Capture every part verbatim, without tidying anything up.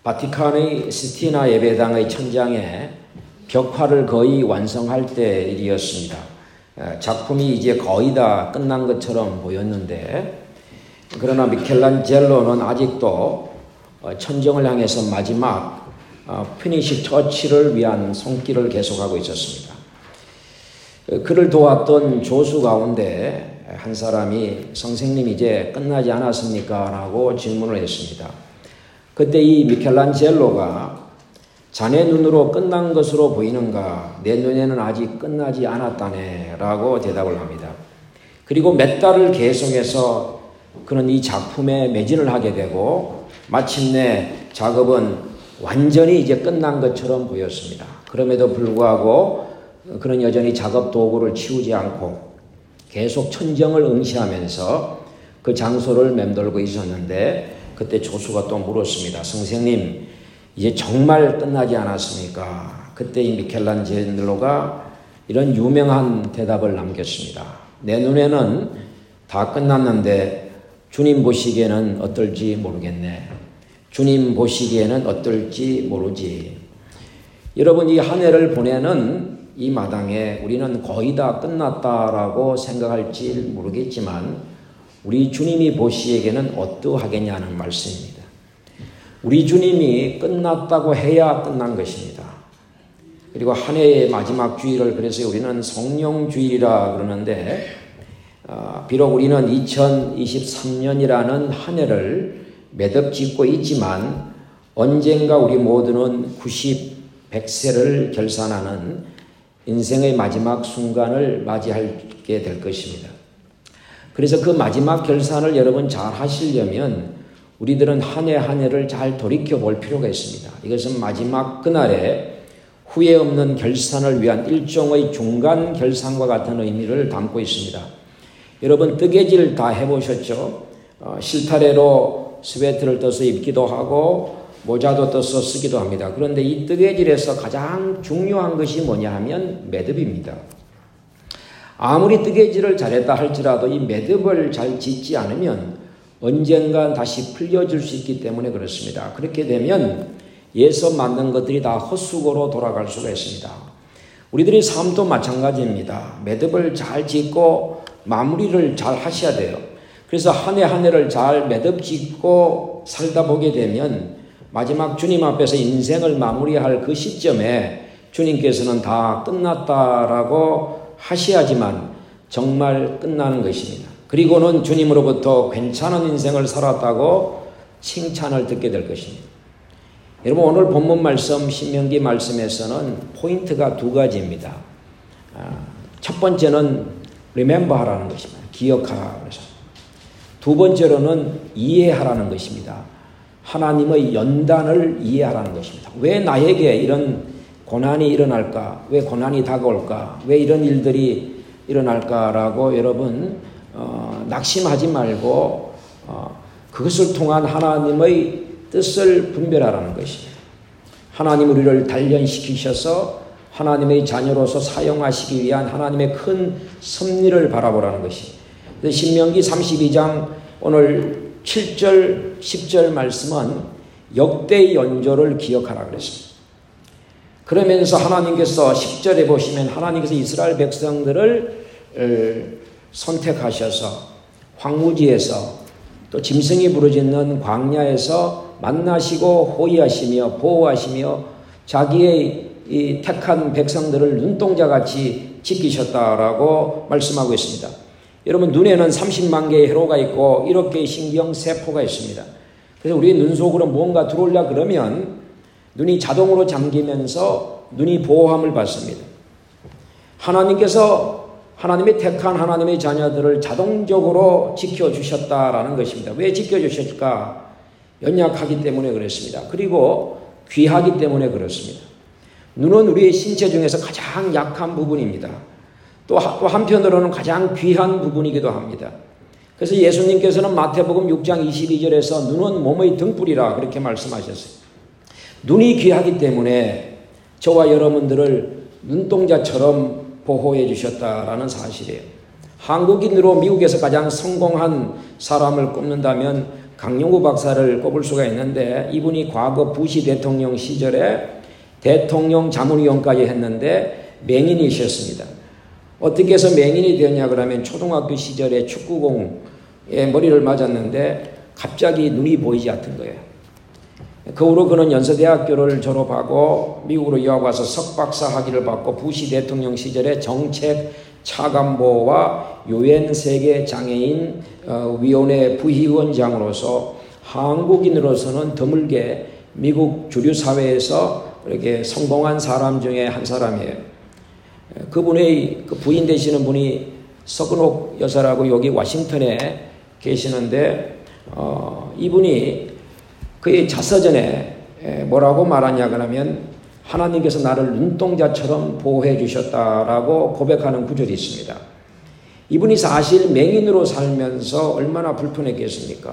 바티칸의 시스티나 예배당의 천장에 벽화를 거의 완성할 때 일이었습니다. 작품이 이제 거의 다 끝난 것처럼 보였는데, 그러나 미켈란젤로는 아직도 천정을 향해서 마지막 피니시 터치를 위한 손길을 계속하고 있었습니다. 그를 도왔던 조수 가운데 한 사람이 선생님 이제 끝나지 않았습니까? 라고 질문을 했습니다. 그때 이 미켈란젤로가 자네 눈으로 끝난 것으로 보이는가? 내 눈에는 아직 끝나지 않았다네 라고 대답을 합니다. 그리고 몇 달을 계속해서 그는 이 작품에 매진을 하게 되고 마침내 작업은 완전히 이제 끝난 것처럼 보였습니다. 그럼에도 불구하고 그는 여전히 작업 도구를 치우지 않고 계속 천정을 응시하면서 그 장소를 맴돌고 있었는데, 그때 조수가 또 물었습니다. 선생님, 이제 정말 끝나지 않았습니까? 그때 이 미켈란젤로가 이런 유명한 대답을 남겼습니다. 내 눈에는 다 끝났는데 주님 보시기에는 어떨지 모르겠네. 주님 보시기에는 어떨지 모르지. 여러분, 이 한 해를 보내는 이 마당에 우리는 거의 다 끝났다라고 생각할지 모르겠지만 우리 주님이 보시기에는 어떠하겠냐는 말씀입니다. 우리 주님이 끝났다고 해야 끝난 것입니다. 그리고 한 해의 마지막 주일을 그래서 우리는 성령주일이라 그러는데, 어, 비록 우리는 이천이십삼 년이라는 한 해를 매듭짓고 있지만 언젠가 우리 모두는 구십, 백 세를 결산하는 인생의 마지막 순간을 맞이하게 될 것입니다. 그래서 그 마지막 결산을 여러분 잘 하시려면 우리들은 한 해 한 해를 잘 돌이켜 볼 필요가 있습니다. 이것은 마지막 그날에 후회 없는 결산을 위한 일종의 중간 결산과 같은 의미를 담고 있습니다. 여러분, 뜨개질 다 해보셨죠? 어, 실타래로 스웨트를 떠서 입기도 하고 모자도 떠서 쓰기도 합니다. 그런데 이 뜨개질에서 가장 중요한 것이 뭐냐 하면 매듭입니다. 아무리 뜨개질을 잘했다 할지라도 이 매듭을 잘 짓지 않으면 언젠간 다시 풀려질 수 있기 때문에 그렇습니다. 그렇게 되면 예서 만든 것들이 다 헛수고로 돌아갈 수가 있습니다. 우리들의 삶도 마찬가지입니다. 매듭을 잘 짓고 마무리를 잘 하셔야 돼요. 그래서 한 해 한 해를 잘 매듭 짓고 살다 보게 되면 마지막 주님 앞에서 인생을 마무리할 그 시점에 주님께서는 다 끝났다라고 하셔야지만 정말 끝나는 것입니다. 그리고는 주님으로부터 괜찮은 인생을 살았다고 칭찬을 듣게 될 것입니다. 여러분, 오늘 본문 말씀 신명기 말씀에서는 포인트가 두 가지입니다. 첫 번째는 remember 하라는 것입니다. 기억하라. 그래서 두 번째로는 이해하라는 것입니다. 하나님의 연단을 이해하라는 것입니다. 왜 나에게 이런 고난이 일어날까? 왜 고난이 다가올까? 왜 이런 일들이 일어날까라고 여러분 어, 낙심하지 말고 어, 그것을 통한 하나님의 뜻을 분별하라는 것입니다. 하나님 우리를 단련시키셔서 하나님의 자녀로서 사용하시기 위한 하나님의 큰 섭리를 바라보라는 것입니다. 신명기 삼십이 장 오늘 칠 절, 십 절 말씀은 역대 연조를 기억하라 그랬습니다. 그러면서 하나님께서 십 절에 보시면 하나님께서 이스라엘 백성들을 선택하셔서 황무지에서 또 짐승이 부르짖는 광야에서 만나시고 호위하시며 보호하시며 자기의 이 택한 백성들을 눈동자같이 지키셨다라고 말씀하고 있습니다. 여러분, 눈에는 삼십만 개의 회로가 있고 일억 개의 신경세포가 있습니다. 그래서 우리 눈 속으로 뭔가 들어오려 그러면 눈이 자동으로 잠기면서 눈이 보호함을 받습니다. 하나님께서 하나님의 택한 하나님의 자녀들을 자동적으로 지켜주셨다라는 것입니다. 왜 지켜주셨을까? 연약하기 때문에 그렇습니다. 그리고 귀하기 때문에 그렇습니다. 눈은 우리의 신체 중에서 가장 약한 부분입니다. 또, 또 한편으로는 가장 귀한 부분이기도 합니다. 그래서 예수님께서는 마태복음 육 장 이십이 절에서 눈은 몸의 등불이라 그렇게 말씀하셨어요. 눈이 귀하기 때문에 저와 여러분들을 눈동자처럼 보호해 주셨다라는 사실이에요. 한국인으로 미국에서 가장 성공한 사람을 꼽는다면 강용구 박사를 꼽을 수가 있는데 이분이 과거 부시 대통령 시절에 대통령 자문위원까지 했는데 맹인이셨습니다. 어떻게 해서 맹인이 되었냐 그러면 초등학교 시절에 축구공에 머리를 맞았는데 갑자기 눈이 보이지 않던 거예요. 그 후로 그는 연세대학교를 졸업하고 미국으로 유학 와서 석박사 학위를 받고 부시 대통령 시절에 정책 차관보와 유엔 세계 장애인 위원회 부위원장으로서 한국인으로서는 드물게 미국 주류 사회에서 이렇게 성공한 사람 중에 한 사람이에요. 그분의 그 부인 되시는 분이 서근옥 여사라고 여기 워싱턴에 계시는데 어, 이분이 그의 자서전에 뭐라고 말하냐 그러면 하나님께서 나를 눈동자처럼 보호해 주셨다라고 고백하는 구절이 있습니다. 이분이 사실 맹인으로 살면서 얼마나 불편했겠습니까?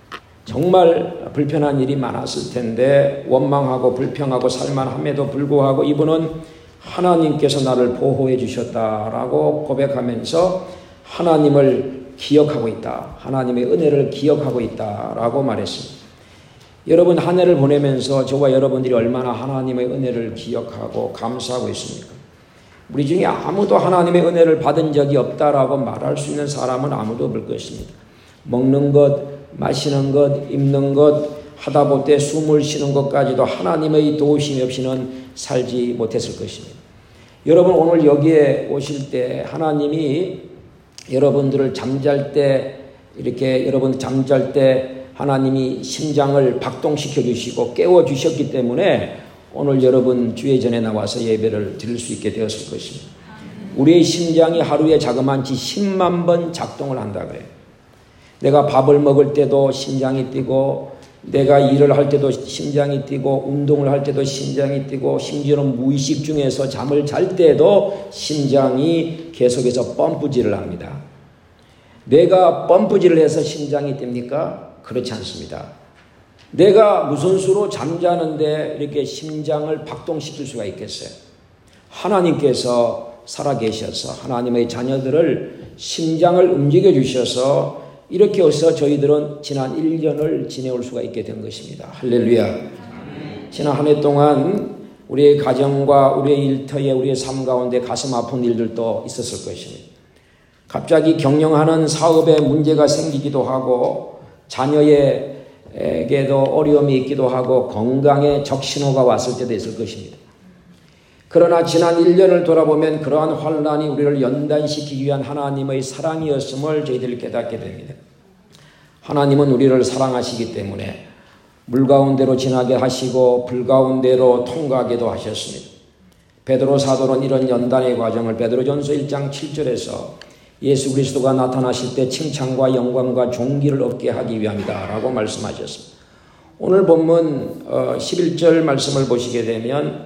정말 불편한 일이 많았을 텐데 원망하고 불평하고 살만함에도 불구하고 이분은 하나님께서 나를 보호해 주셨다라고 고백하면서 하나님을 기억하고 있다. 하나님의 은혜를 기억하고 있다라고 말했습니다. 여러분 한 해를 보내면서 저와 여러분들이 얼마나 하나님의 은혜를 기억하고 감사하고 있습니까? 우리 중에 아무도 하나님의 은혜를 받은 적이 없다라고 말할 수 있는 사람은 아무도 없을 것입니다. 먹는 것, 마시는 것, 입는 것, 하다 못해 숨을 쉬는 것까지도 하나님의 도우심 없이는 살지 못했을 것입니다. 여러분 오늘 여기에 오실 때 하나님이 여러분들을 잠잘 때 이렇게 여러분 잠잘 때 하나님이 심장을 박동시켜 주시고 깨워 주셨기 때문에 오늘 여러분 주의 전에 나와서 예배를 드릴 수 있게 되었을 것입니다. 우리의 심장이 하루에 자그마치 십만 번 작동을 한다 그래요. 내가 밥을 먹을 때도 심장이 뛰고 내가 일을 할 때도 심장이 뛰고 운동을 할 때도 심장이 뛰고 심지어는 무의식 중에서 잠을 잘 때도 심장이 계속해서 펌프질을 합니다. 내가 펌프질을 해서 심장이 뜁니까? 그렇지 않습니다. 내가 무슨 수로 잠자는데 이렇게 심장을 박동시킬 수가 있겠어요? 하나님께서 살아계셔서 하나님의 자녀들을 심장을 움직여 주셔서 이렇게 해서 저희들은 지난 일 년을 지내올 수가 있게 된 것입니다. 할렐루야. 지난 한 해 동안 우리의 가정과 우리의 일터에 우리의 삶 가운데 가슴 아픈 일들도 있었을 것입니다. 갑자기 경영하는 사업에 문제가 생기기도 하고 자녀에게도 어려움이 있기도 하고 건강에 적신호가 왔을 때도 있을 것입니다. 그러나 지난 일 년을 돌아보면 그러한 환난이 우리를 연단시키기 위한 하나님의 사랑이었음을 저희들이 깨닫게 됩니다. 하나님은 우리를 사랑하시기 때문에 물 가운데로 지나게 하시고 불 가운데로 통과하게도 하셨습니다. 베드로 사도는 이런 연단의 과정을 베드로전서 일 장 칠 절에서 예수 그리스도가 나타나실 때 칭찬과 영광과 존귀를 얻게 하기 위함이다 라고 말씀하셨습니다. 오늘 본문 십일 절 말씀을 보시게 되면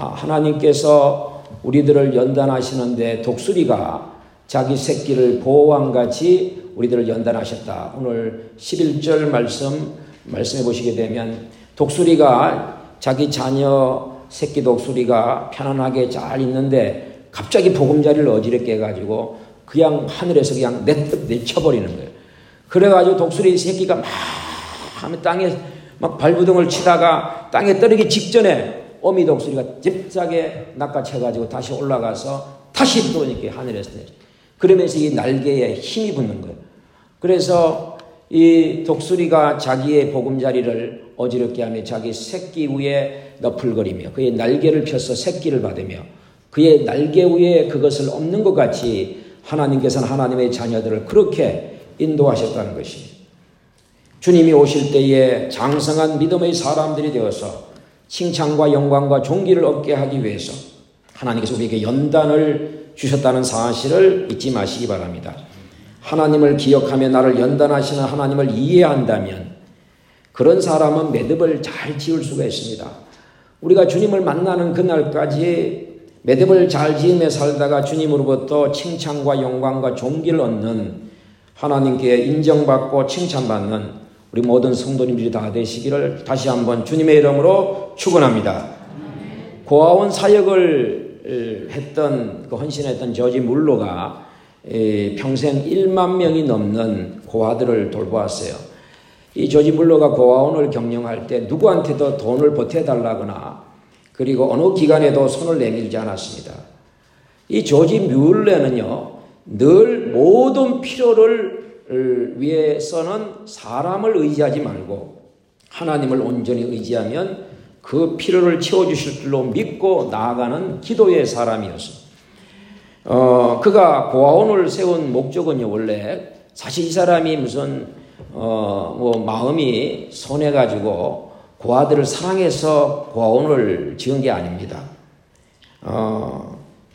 하나님께서 우리들을 연단하시는데 독수리가 자기 새끼를 보호함같이 우리들을 연단하셨다. 오늘 십일 절 말씀 말씀해 보시게 되면 독수리가 자기 자녀 새끼 독수리가 편안하게 잘 있는데 갑자기 보금자리를 어지럽게 해가지고 그냥 하늘에서 그냥 내쳐버리는 거예요. 그래가지고 독수리 새끼가 막 하면 땅에 막 발부둥을 치다가 땅에 떨어지기 직전에 어미 독수리가 잽싸게 낚아채가지고 다시 올라가서 다시 또 이렇게 하늘에서 내죠. 그러면서 이 날개에 힘이 붙는 거예요. 그래서 이 독수리가 자기의 보금자리를 어지럽게 하며 자기 새끼 위에 너풀거리며 그의 날개를 펴서 새끼를 받으며 그의 날개 위에 그것을 엎는 것 같이 하나님께서는 하나님의 자녀들을 그렇게 인도하셨다는 것입니다. 주님이 오실 때에 장성한 믿음의 사람들이 되어서 칭찬과 영광과 존귀를 얻게 하기 위해서 하나님께서 우리에게 연단을 주셨다는 사실을 잊지 마시기 바랍니다. 하나님을 기억하며 나를 연단하시는 하나님을 이해한다면 그런 사람은 매듭을 잘 지을 수가 있습니다. 우리가 주님을 만나는 그날까지 매듭을 잘 지으며 살다가 주님으로부터 칭찬과 영광과 존귀를 얻는 하나님께 인정받고 칭찬받는 우리 모든 성도님들이 다 되시기를 다시 한번 주님의 이름으로 축원합니다. 고아원 사역을 했던 그 헌신했던 저지 물로가 평생 일만 명이 넘는 고아들을 돌보았어요. 이 조지 물러가 고아원을 경영할 때 누구한테도 돈을 보태달라거나 그리고 어느 기관에도 손을 내밀지 않았습니다. 이 조지 뮬러는요, 늘 모든 필요를 위해서는 사람을 의지하지 말고 하나님을 온전히 의지하면 그 필요를 채워주실 줄로 믿고 나아가는 기도의 사람이었습니다. 어, 그가 고아원을 세운 목적은요, 원래 사실 이 사람이 무슨 어, 뭐 마음이 선해가지고 고아들을 사랑해서 고아원을 지은 게 아닙니다. 어,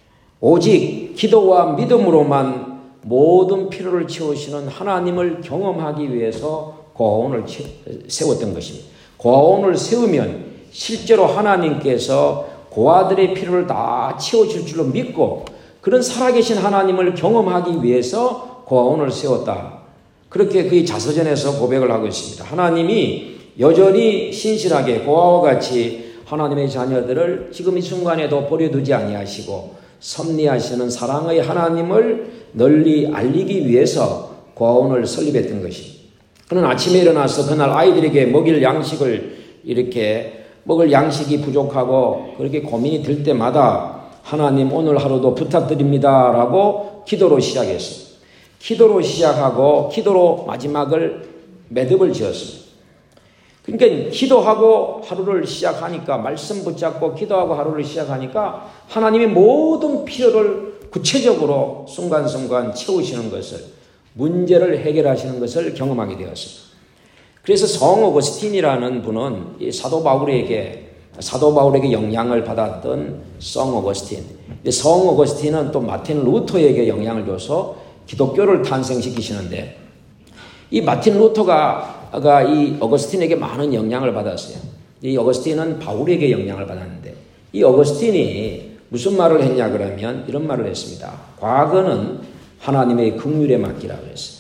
오직 기도와 믿음으로만 모든 필요를 채우시는 하나님을 경험하기 위해서 고아원을 세웠던 것입니다. 고아원을 세우면 실제로 하나님께서 고아들의 필요를 다 채워줄 줄로 믿고 그런 살아계신 하나님을 경험하기 위해서 고아원을 세웠다. 그렇게 그의 자서전에서 고백을 하고 있습니다. 하나님이 여전히 신실하게 고아와 같이 하나님의 자녀들을 지금 이 순간에도 버려두지 아니하시고 섭리하시는 사랑의 하나님을 널리 알리기 위해서 고아원을 설립했던 것입니다. 그는 아침에 일어나서 그날 아이들에게 먹일 양식을 이렇게 먹을 양식이 부족하고 그렇게 고민이 들 때마다 하나님 오늘 하루도 부탁드립니다 라고 기도로 시작했습니다. 기도로 시작하고 기도로 마지막을 매듭을 지었습니다. 그러니까 기도하고 하루를 시작하니까 말씀 붙잡고 기도하고 하루를 시작하니까 하나님의 모든 필요를 구체적으로 순간순간 채우시는 것을 문제를 해결하시는 것을 경험하게 되었습니다. 그래서 성 오거스틴이라는 분은 사도 바울에게 사도 바울에게 영향을 받았던 성 오거스틴. 성 오거스틴은 또 마틴 루터에게 영향을 줘서 기독교를 탄생시키시는데 이 마틴 루터가 이 어거스틴에게 많은 영향을 받았어요. 이 어거스틴은 바울에게 영향을 받았는데 이 어거스틴이 무슨 말을 했냐 그러면 이런 말을 했습니다. 과거는 하나님의 긍휼에 맡기라고 했어요.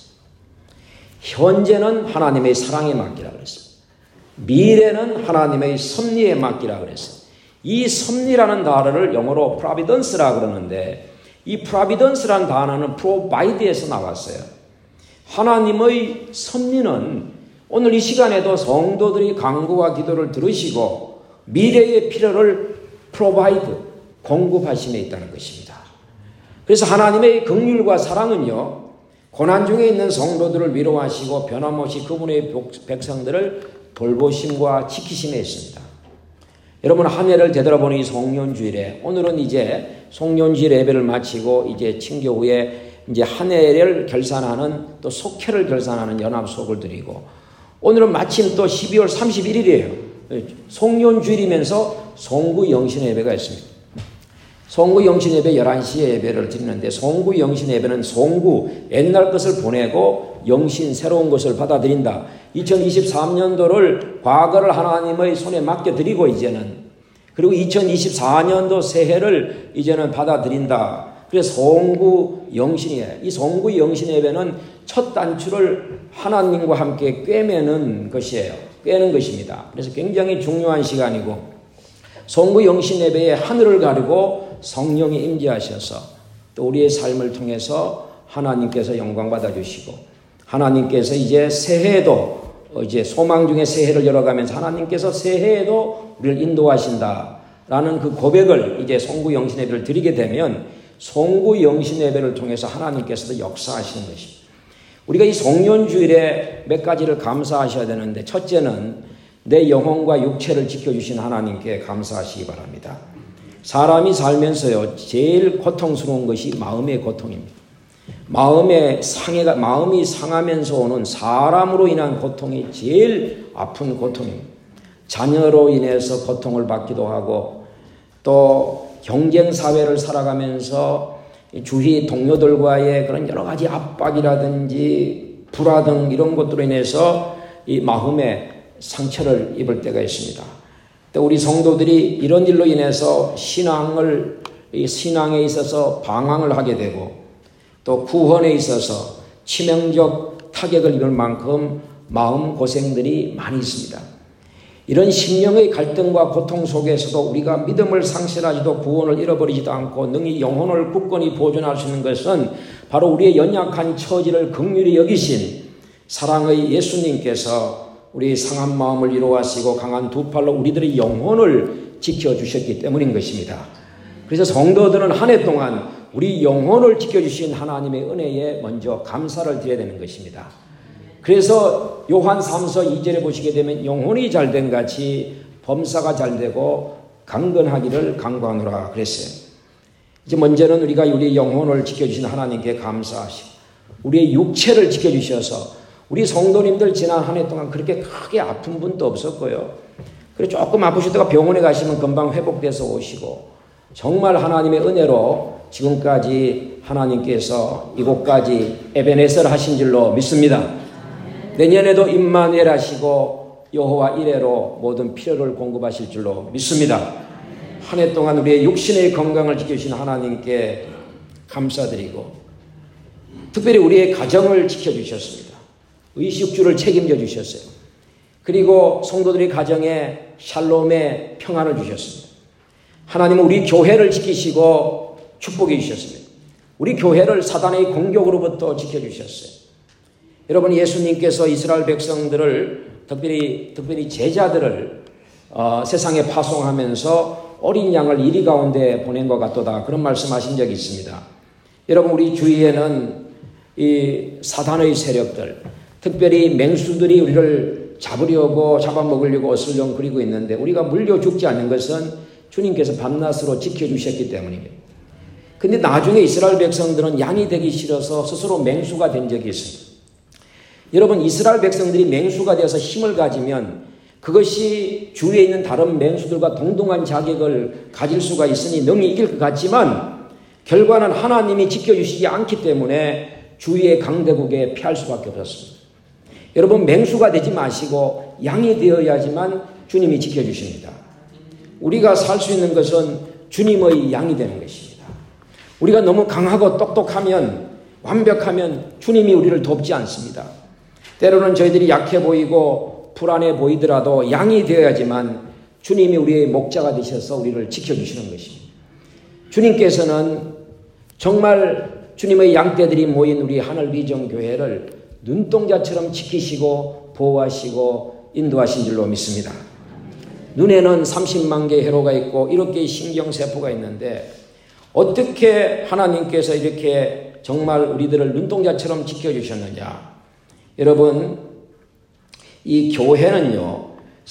현재는 하나님의 사랑에 맡기라고 했습니다. 미래는 하나님의 섭리에 맡기라고 그랬어요. 이 섭리라는 단어를 영어로 providence라고 그러는데 이 providence라는 단어는 provide에서 나왔어요. 하나님의 섭리는 오늘 이 시간에도 성도들이 간구와 기도를 들으시고 미래의 필요를 provide, 공급하심에 있다는 것입니다. 그래서 하나님의 긍휼과 사랑은요, 고난 중에 있는 성도들을 위로하시고 변함없이 그분의 백성들을 돌보심과 지키심에 있습니다. 여러분 한 해를 되돌아보는 이 송년주일에 오늘은 이제 송년주일 예배를 마치고 이제 친교 후에 이제 한 해를 결산하는 또 속회를 결산하는 연합수업을 드리고 오늘은 마침 또 십이월 삼십일일이에요. 송년주일이면서 송구 영신 예배가 있습니다. 송구 영신 예배 열한 시에 예배를 드리는데 송구 영신 예배는 송구 옛날 것을 보내고 영신 새로운 것을 받아들인다. 이천이십삼년도를 과거를 하나님의 손에 맡겨드리고 이제는 그리고 이천이십사년도 새해를 이제는 받아들인다. 그래서 송구 영신이에요. 이 송구 영신 예배는 첫 단추를 하나님과 함께 꿰매는 것이에요. 꿰는 것입니다. 그래서 굉장히 중요한 시간이고 송구 영신 예배에 하늘을 가르고 성령이 임재하셔서 또 우리의 삶을 통해서 하나님께서 영광 받아주시고 하나님께서 이제 새해에도 이제 소망 중에 새해를 열어가면서 하나님께서 새해에도 우리를 인도하신다라는 그 고백을 이제 송구 영신 예배를 드리게 되면 송구 영신 예배를 통해서 하나님께서도 역사하시는 것입니다. 우리가 이 송년주일에 몇 가지를 감사하셔야 되는데 첫째는 내 영혼과 육체를 지켜주신 하나님께 감사하시기 바랍니다. 사람이 살면서요 제일 고통스러운 것이 마음의 고통입니다. 마음의 상해가 마음이 상하면서 오는 사람으로 인한 고통이 제일 아픈 고통입니다. 자녀로 인해서 고통을 받기도 하고 또 경쟁 사회를 살아가면서 주위 동료들과의 그런 여러 가지 압박이라든지 불화 등 이런 것들로 인해서 이 마음에 상처를 입을 때가 있습니다. 또 우리 성도들이 이런 일로 인해서 신앙을 이 신앙에 있어서 방황을 하게 되고 또 구원에 있어서 치명적 타격을 입을 만큼 마음 고생들이 많이 있습니다. 이런 심령의 갈등과 고통 속에서도 우리가 믿음을 상실하지도 구원을 잃어버리지도 않고 능히 영혼을 굳건히 보존할 수 있는 것은 바로 우리의 연약한 처지를 긍휼히 여기신 사랑의 예수님께서 우리 상한 마음을 이루어하시고 강한 두 팔로 우리들의 영혼을 지켜주셨기 때문인 것입니다. 그래서 성도들은 한 해 동안 우리 영혼을 지켜주신 하나님의 은혜에 먼저 감사를 드려야 되는 것입니다. 그래서 요한 삼 서 이 절에 보시게 되면 영혼이 잘된 같이 범사가 잘되고 강건하기를 간구하노라 그랬어요. 이제 먼저는 우리가 우리 영혼을 지켜주신 하나님께 감사하시고 우리의 육체를 지켜주셔서 우리 성도님들 지난 한 해 동안 그렇게 크게 아픈 분도 없었고요. 그리고 조금 아프시다가 병원에 가시면 금방 회복돼서 오시고 정말 하나님의 은혜로 지금까지 하나님께서 이곳까지 에베네셀 하신 줄로 믿습니다. 내년에도 임마누엘 하시고 여호와 이레로 모든 필요를 공급하실 줄로 믿습니다. 한 해 동안 우리의 육신의 건강을 지켜주신 하나님께 감사드리고 특별히 우리의 가정을 지켜주셨습니다. 의식주를 책임져 주셨어요. 그리고 성도들의 가정에 샬롬의 평안을 주셨습니다. 하나님은 우리 교회를 지키시고 축복해 주셨습니다. 우리 교회를 사단의 공격으로부터 지켜주셨어요. 여러분, 예수님께서 이스라엘 백성들을 특별히 특별히 제자들을 어, 세상에 파송하면서 어린 양을 이리 가운데 보낸 것 같도다 그런 말씀하신 적이 있습니다. 여러분, 우리 주위에는 이 사단의 세력들, 특별히 맹수들이 우리를 잡으려고 잡아먹으려고 어슬렁거리고 있는데 우리가 물려 죽지 않는 것은 주님께서 밤낮으로 지켜주셨기 때문입니다. 근데 나중에 이스라엘 백성들은 양이 되기 싫어서 스스로 맹수가 된 적이 있습니다. 여러분, 이스라엘 백성들이 맹수가 되어서 힘을 가지면 그것이 주위에 있는 다른 맹수들과 동등한 자격을 가질 수가 있으니 능히 이길 것 같지만 결과는 하나님이 지켜주시지 않기 때문에 주위의 강대국에 피할 수밖에 없었습니다. 여러분, 맹수가 되지 마시고 양이 되어야지만 주님이 지켜주십니다. 우리가 살 수 있는 것은 주님의 양이 되는 것입니다. 우리가 너무 강하고 똑똑하면 완벽하면 주님이 우리를 돕지 않습니다. 때로는 저희들이 약해 보이고 불안해 보이더라도 양이 되어야지만 주님이 우리의 목자가 되셔서 우리를 지켜주시는 것입니다. 주님께서는 정말 주님의 양떼들이 모인 우리 하늘비전교회를 눈동자처럼 지키시고 보호하시고 인도하신 줄로 믿습니다. 눈에는 삼십만 개의 회로가 있고 일억 개의 신경세포가 있는데 어떻게 하나님께서 이렇게 정말 우리들을 눈동자처럼 지켜주셨느냐. 여러분, 이 교회는요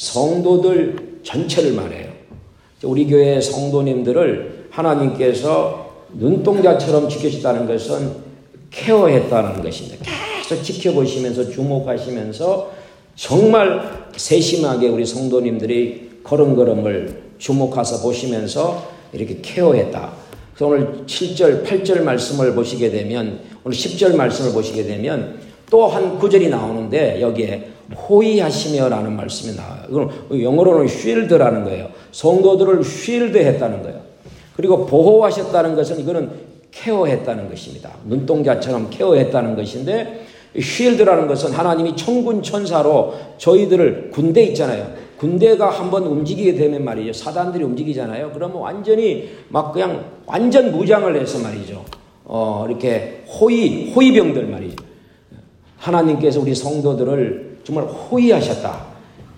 성도들 전체를 말해요. 우리 교회 성도님들을 하나님께서 눈동자처럼 지켜주셨다는 것은 케어했다는 것입니다. 계속 지켜보시면서 주목하시면서 정말 세심하게 우리 성도님들이 걸음걸음을 주목해서 보시면서 이렇게 케어했다. 그래서 오늘 칠 절, 팔 절 말씀을 보시게 되면 오늘 십 절 말씀을 보시게 되면 또 한 구절이 나오는데 여기에 호의하시며라는 말씀이 나와요. 이건 영어로는 shield라는 거예요. 성도들을 shielded 했다는 거예요. 그리고 보호하셨다는 것은 이거는 케어했다는 것입니다. 눈동자처럼 케어했다는 것인데 shield라는 것은 하나님이 천군 천사로 저희들을 군대 있잖아요. 군대가 한번 움직이게 되면 말이죠. 사단들이 움직이잖아요. 그러면 완전히 막 그냥 완전 무장을 해서 말이죠. 어, 이렇게 호위, 호위병들 말이죠. 하나님께서 우리 성도들을 정말 호위하셨다.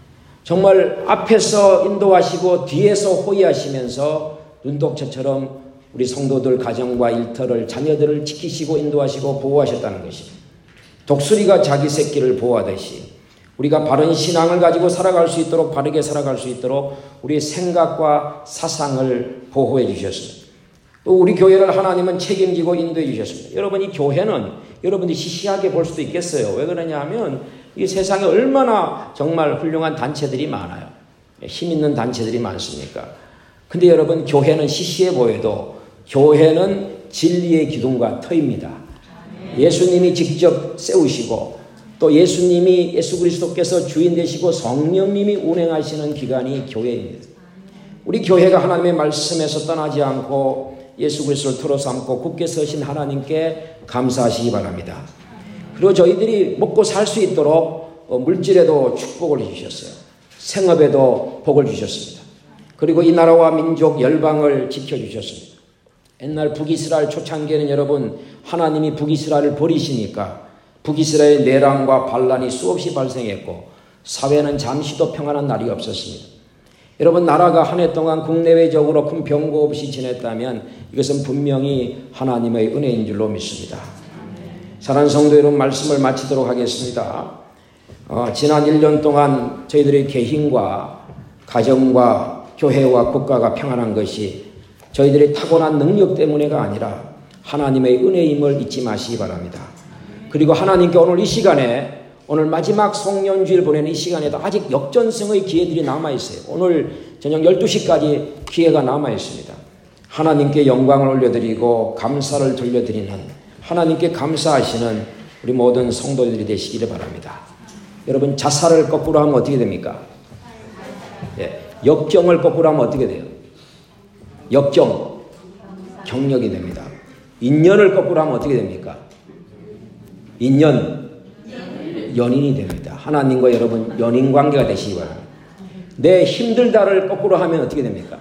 정말 앞에서 인도하시고 뒤에서 호위하시면서 눈독처럼 우리 성도들 가정과 일터를 자녀들을 지키시고 인도하시고 보호하셨다는 것입니다. 독수리가 자기 새끼를 보호하듯이 우리가 바른 신앙을 가지고 살아갈 수 있도록 바르게 살아갈 수 있도록 우리의 생각과 사상을 보호해 주셨습니다. 또 우리 교회를 하나님은 책임지고 인도해 주셨습니다. 여러분, 이 교회는 여러분이 시시하게 볼 수도 있겠어요. 왜 그러냐 하면 이 세상에 얼마나 정말 훌륭한 단체들이 많아요. 힘 있는 단체들이 많습니까? 근데 여러분, 교회는 시시해 보여도 교회는 진리의 기둥과 터입니다. 예수님이 직접 세우시고 또 예수님이 예수 그리스도께서 주인 되시고 성령님이 운행하시는 기관이 교회입니다. 우리 교회가 하나님의 말씀에서 떠나지 않고 예수 그리스도를 틀어 삼고 굳게 서신 하나님께 감사하시기 바랍니다. 그리고 저희들이 먹고 살 수 있도록 물질에도 축복을 주셨어요. 생업에도 복을 주셨습니다. 그리고 이 나라와 민족 열방을 지켜주셨습니다. 옛날 북이스라엘 초창기에는 여러분 하나님이 북이스라엘을 버리시니까 북이스라엘의 내란과 반란이 수없이 발생했고 사회는 잠시도 평안한 날이 없었습니다. 여러분, 나라가 한 해 동안 국내외적으로 큰 병고 없이 지냈다면 이것은 분명히 하나님의 은혜인 줄로 믿습니다. 사랑하는 성도 여러분, 말씀을 마치도록 하겠습니다. 어, 지난 일 년 동안 저희들의 개인과 가정과 교회와 국가가 평안한 것이 저희들의 타고난 능력 때문에가 아니라 하나님의 은혜임을 잊지 마시기 바랍니다. 그리고 하나님께 오늘 이 시간에, 오늘 마지막 송년주일 보내는 이 시간에도 아직 역전성의 기회들이 남아있어요. 오늘 저녁 열두 시까지 기회가 남아있습니다. 하나님께 영광을 올려드리고 감사를 돌려드리는, 하나님께 감사하시는 우리 모든 성도들이 되시기를 바랍니다. 여러분, 자살을 거꾸로 하면 어떻게 됩니까? 예, 역경을 거꾸로 하면 어떻게 돼요? 역경, 경력이 됩니다. 인연을 거꾸로 하면 어떻게 됩니까? 인연, 연인이 됩니다. 하나님과 여러분 연인 관계가 되시기 바랍니다. 내 힘들다를 거꾸로 하면 어떻게 됩니까?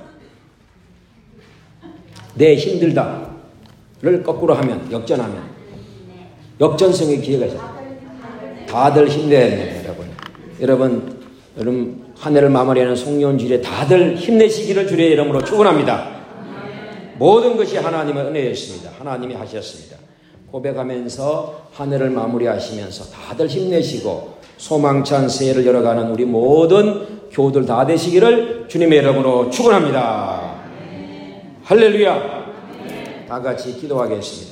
내 힘들다를 거꾸로 하면, 역전하면 역전성의 기회가 있어요. 다들 힘내야 됩니다. 여러분, 여러분, 여러분 한 해를 마무리하는 송년주일에 다들 힘내시기를 주의 이름으로 축원합니다. 모든 것이 하나님의 은혜였습니다. 하나님이 하셨습니다. 고백하면서 한 해를 마무리하시면서 다들 힘내시고 소망찬 새해를 열어가는 우리 모든 교우들 다 되시기를 주님의 이름으로 축원합니다. 할렐루야. 다 같이 기도하겠습니다.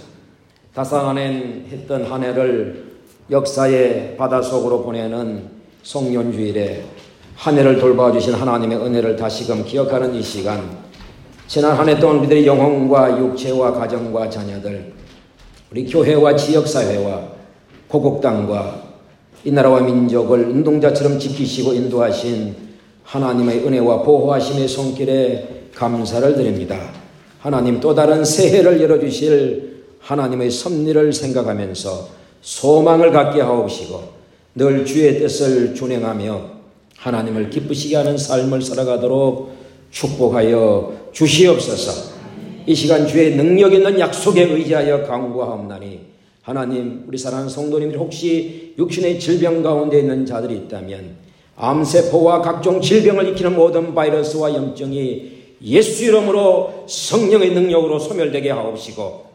다사안엔 했던 한 해를 역사의 바닷속으로 보내는 송년주일에 한 해를 돌봐주신 하나님의 은혜를 다시금 기억하는 이 시간, 지난 한 해 동안 우리들의 영혼과 육체와 가정과 자녀들, 우리 교회와 지역사회와 고국당과 이 나라와 민족을 운동자처럼 지키시고 인도하신 하나님의 은혜와 보호하심의 손길에 감사를 드립니다. 하나님, 또 다른 새해를 열어주실 하나님의 섭리를 생각하면서 소망을 갖게 하옵시고 늘 주의 뜻을 준행하며 하나님을 기쁘시게 하는 삶을 살아가도록 축복하여 주시옵소서. 이 시간 주의 능력 있는 약속에 의지하여 간구하옵나니, 하나님, 우리 사랑하는 성도님들이 혹시 육신의 질병 가운데 있는 자들이 있다면 암세포와 각종 질병을 일으키는 모든 바이러스와 염증이 예수 이름으로 성령의 능력으로 소멸되게 하옵시고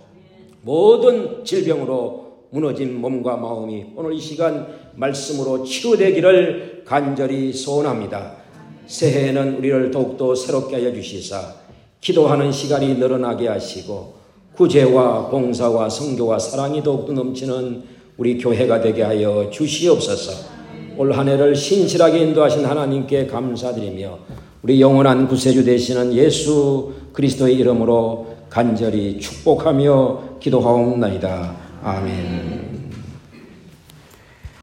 모든 질병으로 무너진 몸과 마음이 오늘 이 시간 말씀으로 치유되기를 간절히 소원합니다. 새해에는 우리를 더욱더 새롭게 하여 주시사 기도하는 시간이 늘어나게 하시고 구제와 봉사와 성교와 사랑이 더욱더 넘치는 우리 교회가 되게 하여 주시옵소서. 올 한 해를 신실하게 인도하신 하나님께 감사드리며 우리 영원한 구세주 되시는 예수 그리스도의 이름으로 간절히 축복하며 기도하옵나이다. 아멘.